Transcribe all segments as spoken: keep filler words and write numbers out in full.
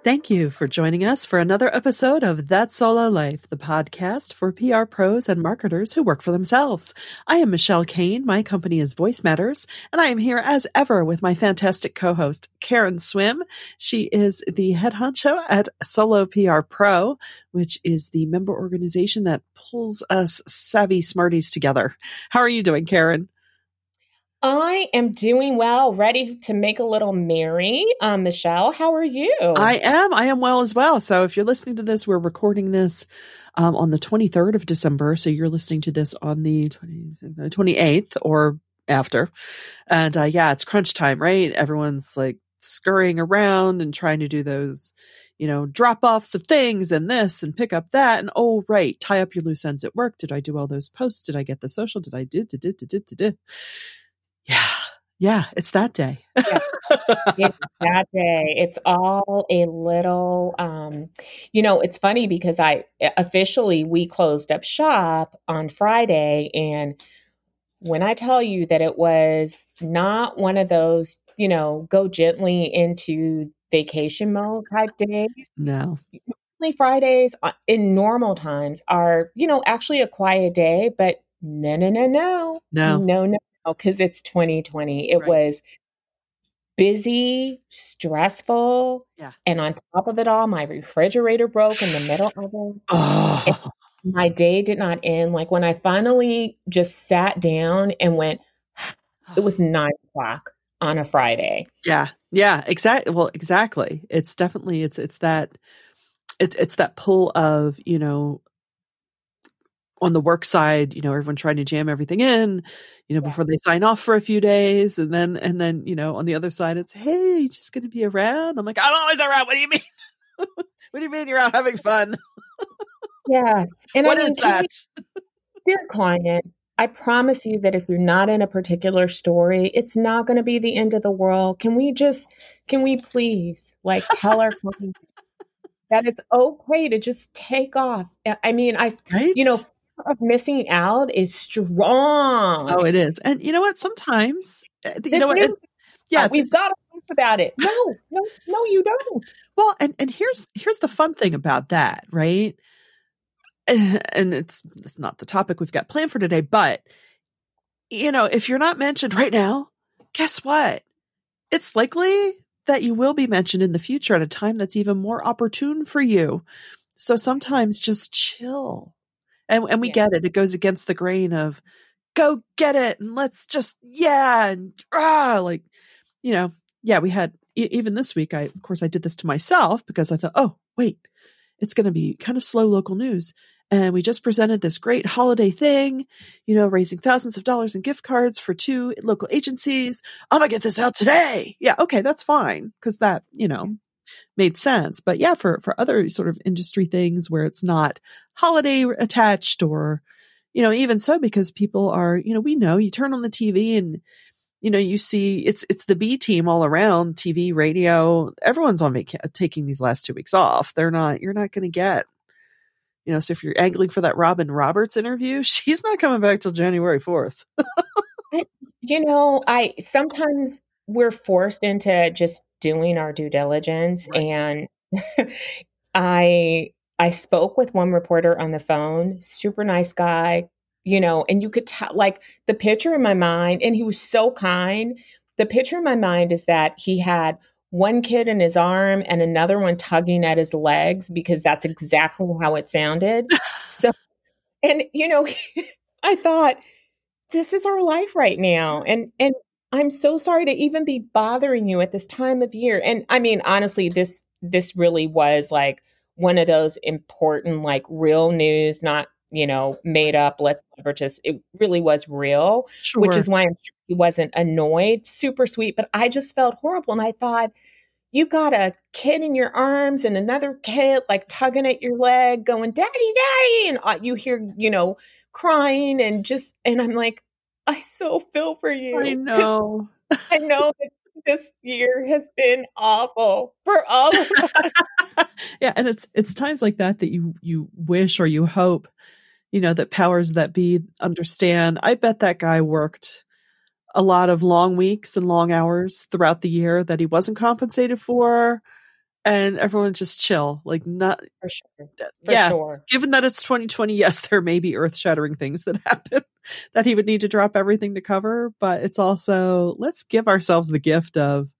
Thank you for joining us for another episode of That Solo Life, the podcast for P R pros and marketers who work for themselves. I am Michelle Kane. My company is Voice Matters, and I am here as ever with my fantastic co-host, Karen Swim. She is the head honcho at Solo P R Pro, which is the member organization that pulls us savvy smarties together. How are you doing, Karen? I am doing well, ready to make a little merry. Um, Michelle, how are you? I am. I am well as well. So if you're listening to this, we're recording this um, on the twenty-third of December. So you're listening to this on the twenty-eighth or after. And uh, yeah, it's crunch time, right? Everyone's like scurrying around and trying to do those, you know, drop offs of things and this and pick up that. And oh, right. Tie up your loose ends at work. Did I do all those posts? Did I get the social? Did I do, did, did, did, did, did, did. Yeah. Yeah. It's that day. Yeah, it's that day. It's all a little, um, you know, it's funny because I officially, we closed up shop on Friday. And when I tell you that it was not one of those, you know, go gently into vacation mode type days. No. Fridays in normal times are, you know, actually a quiet day, but no, no, no, no, no, no, no. Because it's twenty twenty. It right. was busy, stressful, yeah. And on top of it all, my refrigerator broke in the middle of it. Oh. My day did not end. Like when I finally just sat down and went, it was nine o'clock on a Friday. Yeah, yeah, exactly. Well, exactly. It's definitely it's it's that it's it's that pull of, you know, on the work side, you know, everyone trying to jam everything in, you know, yeah. before they sign off for a few days. And then, and then, you know, on the other side, it's, hey, you just going to be around. I'm like, I'm always around. What do you mean? What do you mean you're out having fun? Yes. And what I mean, is that? We, dear client, I promise you that if you're not in a particular story, it's not going to be the end of the world. Can we just, can we please like tell our client that it's okay to just take off? I mean, I, right? you know, of missing out is strong. Oh, it is. And you know what? Sometimes, you know what? It, yeah, we've got to think about it. No, no, no, you don't. Well, and, and here's, here's the fun thing about that, right? And it's, it's not the topic we've got planned for today, but you know, if you're not mentioned right now, guess what? It's likely that you will be mentioned in the future at a time that's even more opportune for you. So sometimes just chill. And and we yeah. get it. It goes against the grain of go get it and let's just, yeah. And ah, like, you know, yeah, we had e- even this week, I, of course, I did this to myself because I thought, oh, wait, it's going to be kind of slow local news. And we just presented this great holiday thing, you know, raising thousands of dollars in gift cards for two local agencies. I'm going to get this out today. Yeah. Okay. That's fine. Cause that, you know, made sense. But yeah, for, for other sort of industry things where it's not holiday attached or, you know, even so, because people are, you know, we know you turn on the T V and, you know, you see it's, it's the B team all around T V, radio, everyone's on vac- taking these last two weeks off. They're not, you're not going to get, you know, so if you're angling for that Robin Roberts interview, she's not coming back till January fourth. You know, I, sometimes we're forced into just doing our due diligence. Right. And I I spoke with one reporter on the phone, super nice guy, you know, and you could tell like the picture in my mind, and he was so kind. The picture in my mind is that he had one kid in his arm and another one tugging at his legs because that's exactly how it sounded. So, and you know, I thought, this is our life right now. And and I'm so sorry to even be bothering you at this time of year. And I mean, honestly, this this really was like one of those important, like real news, not, you know, made up, let's leverage this. It really was real, sure. Which is why I'm sure he wasn't annoyed, super sweet. But I just felt horrible. And I thought, you got a kid in your arms and another kid like tugging at your leg going, daddy, daddy. And uh, you hear, you know, crying and just, and I'm like, I so feel for you. I know. I know that this year has been awful for all of us. Yeah. And it's, it's times like that that you, you wish or you hope, you know, that powers that be understand. I bet that guy worked a lot of long weeks and long hours throughout the year that he wasn't compensated for. and everyone just chill. Like not For sure. For yes, sure. given that it's twenty twenty, yes, there may be earth-shattering things that happen that he would need to drop everything to cover, but it's also, let's give ourselves the gift of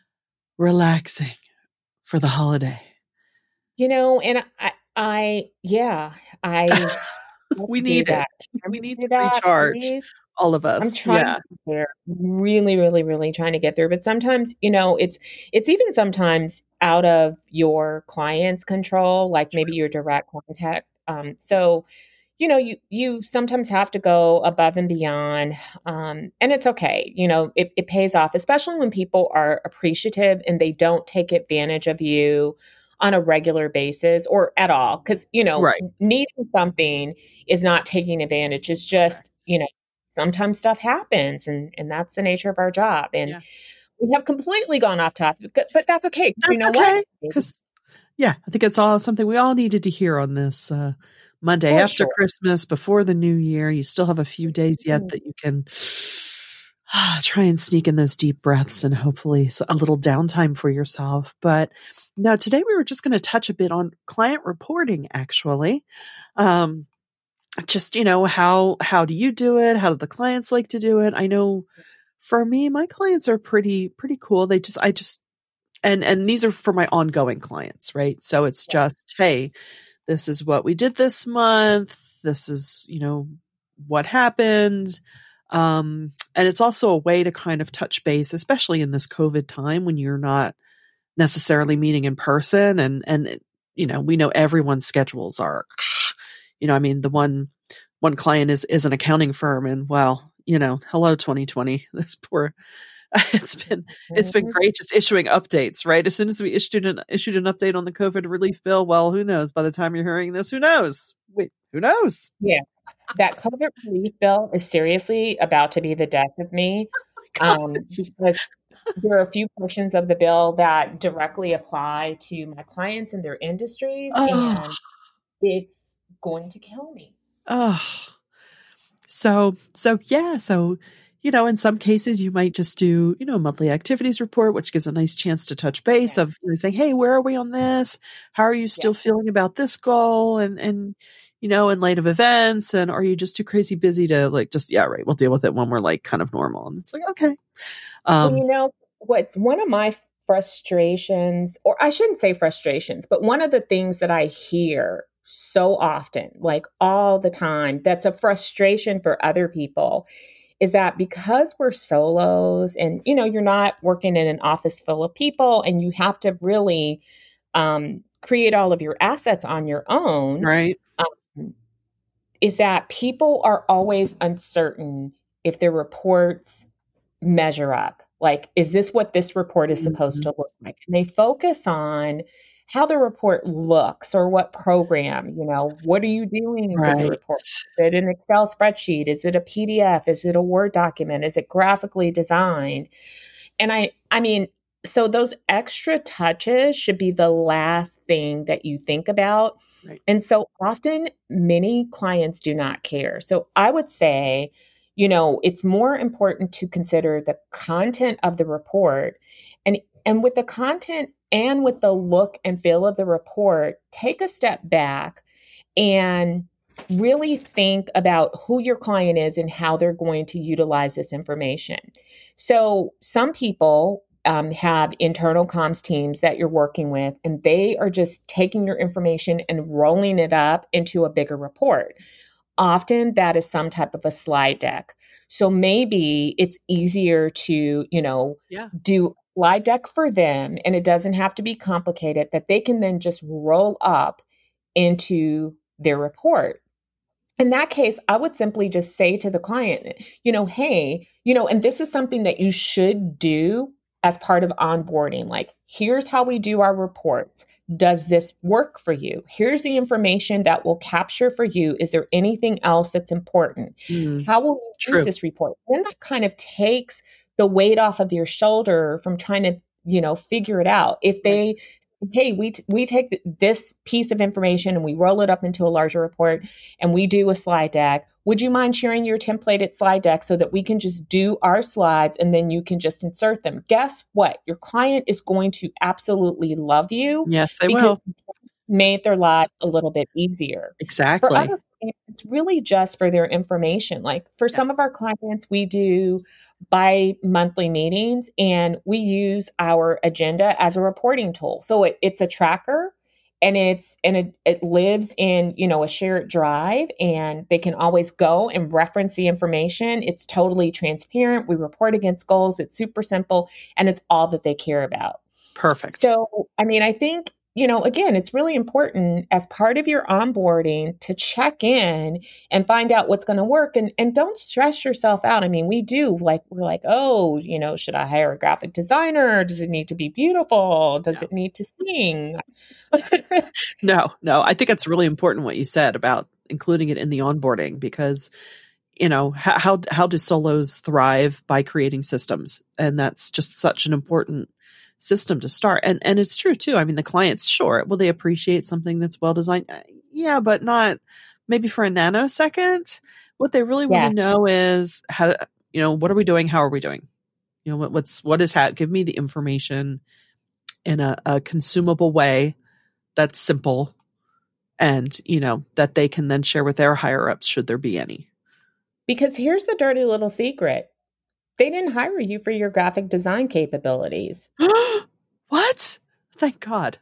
relaxing for the holiday. You know, and I, I, yeah, I we need it. We need to that, recharge. Please. All of us. I'm trying yeah. to get there. Really, really, really trying to get there. But sometimes, you know, it's it's even sometimes out of your client's control, like maybe your direct contact. Um, so, you know, you you sometimes have to go above and beyond. Um, and it's okay. You know, it, it pays off, especially when people are appreciative and they don't take advantage of you on a regular basis or at all. Because, you know, right. needing something is not taking advantage. It's just, you know, sometimes stuff happens, and, and that's the nature of our job. And yeah. we have completely gone off topic, but, but that's okay. That's you know okay. what? Because, yeah, I think it's all something we all needed to hear on this uh, Monday For after sure. Christmas, before the new year. You still have a few days yet that you can uh, try and sneak in those deep breaths and hopefully a little downtime for yourself. But now today we were just going to touch a bit on client reporting, actually. Um, Just, you know, how, how do you do it? How do the clients like to do it? I know for me, my clients are pretty, pretty cool. They just, I just, and, and these are for my ongoing clients, right? So it's just, hey, this is what we did this month. This is, you know, what happened. Um, and it's also a way to kind of touch base, especially in this COVID time when you're not necessarily meeting in person. And, and, you know, we know everyone's schedules are, you know, I mean, the one, one client is, is an accounting firm, and well, you know, hello, twenty twenty, this poor, it's been, it's been great just issuing updates, right? As soon as we issued an, issued an update on the COVID relief bill, well, who knows, by the time you're hearing this, who knows? Wait, who knows? Yeah. That COVID relief bill is seriously about to be the death of me. Oh um, because there are a few portions of the bill that directly apply to my clients and their industries, oh. and it's going to kill me. Oh, so, so yeah. So, you know, in some cases you might just do, you know, a monthly activities report, which gives a nice chance to touch base yeah. of you know, saying, hey, where are we on this? How are you still yeah. feeling about this goal? And, and, you know, in light of events, and are you just too crazy busy to like, just, yeah, right. We'll deal with it when we're like kind of normal. And it's like, okay. Um, well, you know, what's one of my frustrations, or I shouldn't say frustrations, but one of the things that I hear so often, like all the time, that's a frustration for other people, is that because we're solos and, you know, you're not working in an office full of people and you have to really um, create all of your assets on your own, right? Um, is that people are always uncertain if their reports measure up. Like, is this what this report is supposed mm-hmm. to look like? And they focus on how the report looks or what program, you know, what are you doing right. for the report? Is it an Excel spreadsheet? Is it a P D F? Is it a Word document? Is it graphically designed? And I, I mean, so those extra touches should be the last thing that you think about. Right. And so often many clients do not care. So I would say, you know, it's more important to consider the content of the report, and, and with the content and with the look and feel of the report, take a step back and really think about who your client is and how they're going to utilize this information. So some people um, have internal comms teams that you're working with, and they are just taking your information and rolling it up into a bigger report. Often that is some type of a slide deck. So maybe it's easier to, you know, yeah. do slide deck for them, and it doesn't have to be complicated, that they can then just roll up into their report. In that case, I would simply just say to the client, you know, hey, you know, and this is something that you should do as part of onboarding. Like, here's how we do our reports. Does this work for you? Here's the information that will capture for you. Is there anything else that's important? Mm, how will you true. use this report? Then that kind of takes the weight off of your shoulder from trying to, you know, figure it out. If they hey, we, t- we take th- this piece of information and we roll it up into a larger report and we do a slide deck. Would you mind sharing your templated slide deck so that we can just do our slides and then you can just insert them? Guess what? Your client is going to absolutely love you Yes, they because will. you made their lives a little bit easier. For Exactly. other clients, it's really just for their information. Like for Yeah. some of our clients, we do bi-monthly meetings and we use our agenda as a reporting tool. So it, it's a tracker and it's and it, it lives in, you know, a shared drive and they can always go and reference the information. It's totally transparent. We report against goals. It's super simple and it's all that they care about. Perfect. So, I mean, I think, you know, again, it's really important as part of your onboarding to check in and find out what's going to work and, and don't stress yourself out. I mean, we do like, we're like, oh, you know, should I hire a graphic designer? Does it need to be beautiful? Does Yeah. it need to sing? No, no, I think it's really important what you said about including it in the onboarding because, you know, how, how, how do solos thrive by creating systems? And that's just such an important system to start. And, and it's true too. I mean, the clients, sure, will they appreciate something that's well designed? Yeah, but not maybe for a nanosecond. What they really want Yes. to know is how, you know, what are we doing? How are we doing? You know, what, what's, what is that? Give me the information in a, a consumable way that's simple and, you know, that they can then share with their higher ups should there be any. Because here's the dirty little secret. They didn't hire you for your graphic design capabilities. What? Thank God.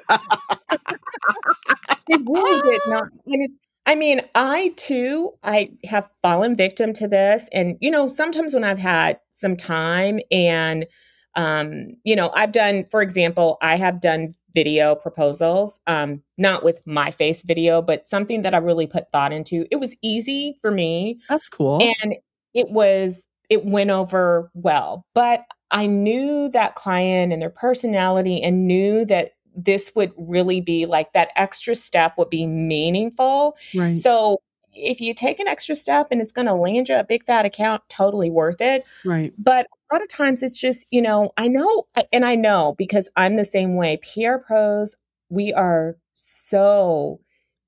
They really did not. I mean, I too, I have fallen victim to this. And, you know, sometimes when I've had some time and, um, you know, I've done, for example, I have done video proposals, um, not with my face video, but something that I really put thought into. It was easy for me. That's cool. And it was, it went over well, but I knew that client and their personality and knew that this would really be like that extra step would be meaningful. Right. So if you take an extra step and it's going to land you a big fat account, totally worth it. Right. But a lot of times it's just, you know, I know, and I know because I'm the same way. P R pros, we are so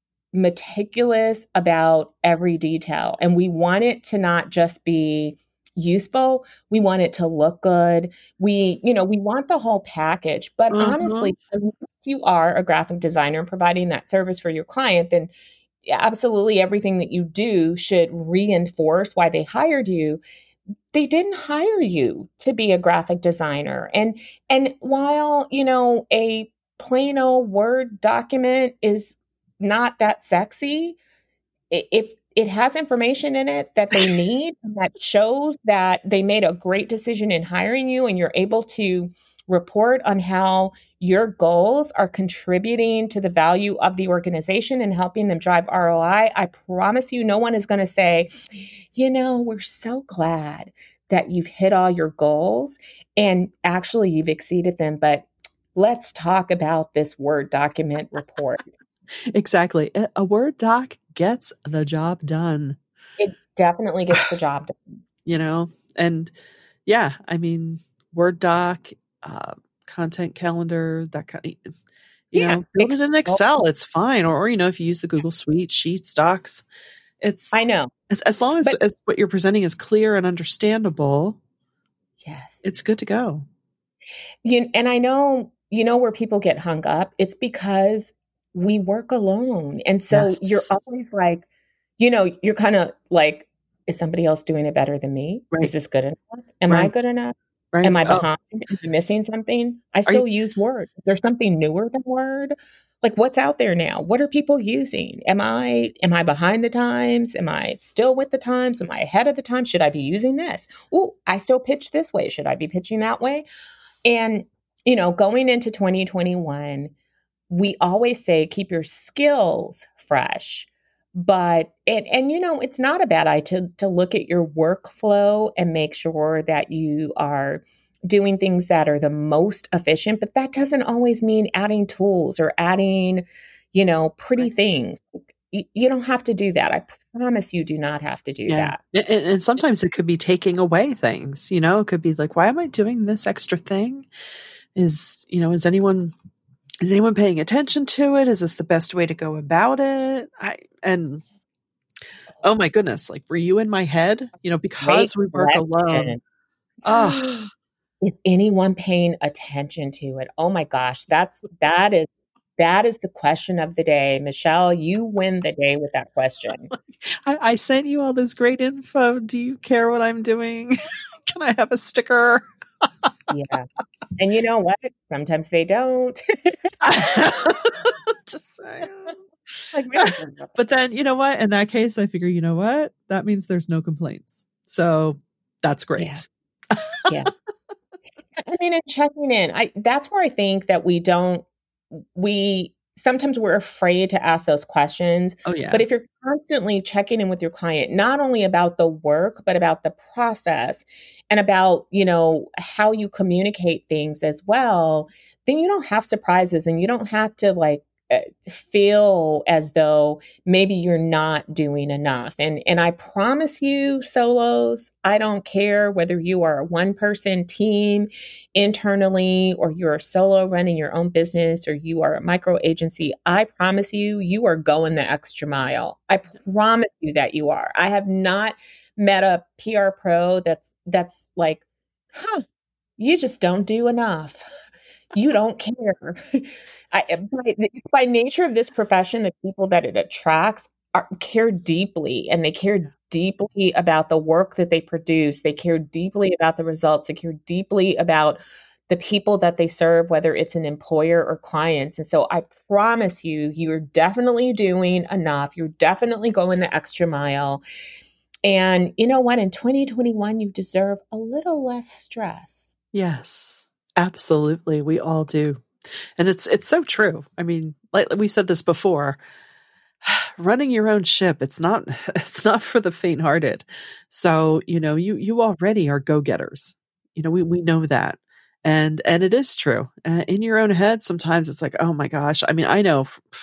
meticulous about every detail and we want it to not just be useful. We want it to look good. We, you know, we want the whole package. But Uh-huh. honestly, unless you are a graphic designer providing that service for your client, then absolutely everything that you do should reinforce why they hired you. They didn't hire you to be a graphic designer. And and while, you know, a plain old Word document is not that sexy, if it has information in it that they need and that shows that they made a great decision in hiring you and you're able to report on how your goals are contributing to the value of the organization and helping them drive R O I, I promise you no one is going to say, you know, we're so glad that you've hit all your goals and actually you've exceeded them, but let's talk about this Word document report. Exactly. A Word doc gets the job done. It definitely gets the job done. You know, and yeah, I mean, Word doc, uh, content calendar, that kind of, you Yeah, know, build it in Excel. It's fine. Or, or, you know, if you use the Google Suite, Sheets, Docs, it's, I know. as, as long as, But, as what you're presenting is clear and understandable. Yes. It's good to go. You, and I know, you know, where people get hung up, it's because we work alone. And so Yes. you're always like, you know, you're kind of like, is somebody else doing it better than me? Right. Is this good enough? Am Right. I good enough? Right. Am I Oh. behind? Am I missing something? I still you- use Word. There's something newer than Word. Like what's out there now? What are people using? Am I am I behind the times? Am I still with the times? Am I ahead of the times? Should I be using this? Oh, I still pitch this way. Should I be pitching that way? And, you know, going into twenty twenty-one, we always say keep your skills fresh. But it, and you know, it's not a bad idea to, to look at your workflow and make sure that you are doing things that are the most efficient. But that doesn't always mean adding tools or adding, you know, pretty Right. things. You, you don't have to do that. I promise you do not have to do Yeah. that. And, and sometimes it could be taking away things, you know, it could be like, why am I doing this extra thing? Is, you know, is anyone is anyone paying attention to it? Is this the best way to go about it? I, and oh my goodness, like, were you in my head? You know, Great because we work alone. question. Oh, Is anyone paying attention to it? Oh my gosh, that's that is that is the question of the day. Michelle, you win the day with that question. I, I sent you all this great info. Do you care what I'm doing? Can I have a sticker? Yeah. And you know what? Sometimes they don't. Just saying. Like, we don't care about But then, you know what? In that case, I figure, you know what? That means there's no complaints. So that's great. Yeah. Yeah. I mean, and checking in, I that's where I think that we don't we sometimes we're afraid to ask those questions. Oh, yeah. But if you're constantly checking in with your client, not only about the work, but about the process and about, you know, how you communicate things as well, then you don't have surprises and you don't have to like uh, feel as though maybe you're not doing enough. And and I promise you, solos, I don't care whether you are a one person team internally or you're a solo running your own business or you are a micro agency. I promise you, you are going the extra mile. I promise you that you are. I have not met a P R pro that's that's like, huh, you just don't do enough. You don't care. I, by, by nature of this profession, the people that it attracts are, care deeply, and they care deeply about the work that they produce. They care deeply about the results. They care deeply about the people that they serve, whether it's an employer or clients. And so I promise you, you're definitely doing enough. You're definitely going the extra mile. And you know what? In twenty twenty-one, you deserve a little less stress. Yes. Absolutely. We all do. And it's it's so true. I mean, like we've said this before, running your own ship, it's not it's not for the faint-hearted. So, you know, you you already are go-getters. You know, we we know that. And and it is true. Uh, in your own head, sometimes it's like, "Oh my gosh." I mean, I know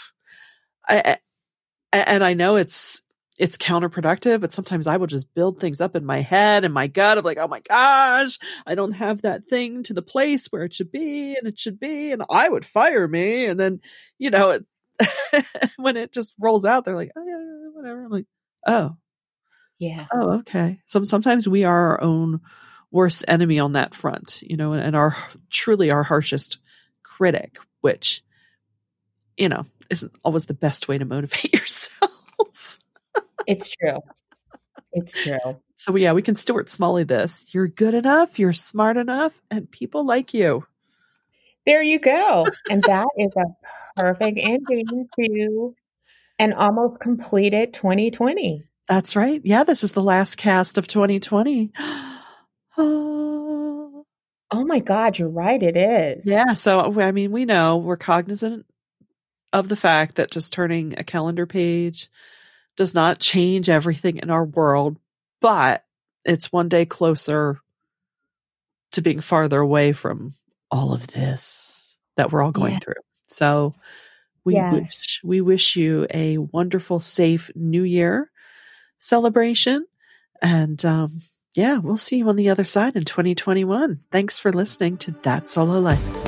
I, I and I know it's it's counterproductive, but sometimes I will just build things up in my head and my gut of like, oh my gosh, I don't have that thing to the place where it should be and it should be. And I would fire me. And then, you know, it, when it just rolls out, they're like, oh yeah, whatever. I'm like, oh, yeah. Oh, okay. So sometimes we are our own worst enemy on that front, you know, and our truly our harshest critic, which, you know, isn't always the best way to motivate yourself. It's true. It's true. So yeah, we can Stuart Smalley this. You're good enough, you're smart enough, and people like you. There you go. And that is a perfect ending to an almost completed twenty twenty. That's right. Yeah, this is the last cast of twenty twenty. Oh. Oh my God, you're right. It is. Yeah. So, I mean, we know we're cognizant of the fact that just turning a calendar page does not change everything in our world, but it's one day closer to being farther away from all of this that we're all going yeah. through. So we yes. wish, we wish you a wonderful, safe New Year celebration. And, um, yeah, we'll see you on the other side in twenty twenty-one. Thanks for listening to That Solo Life.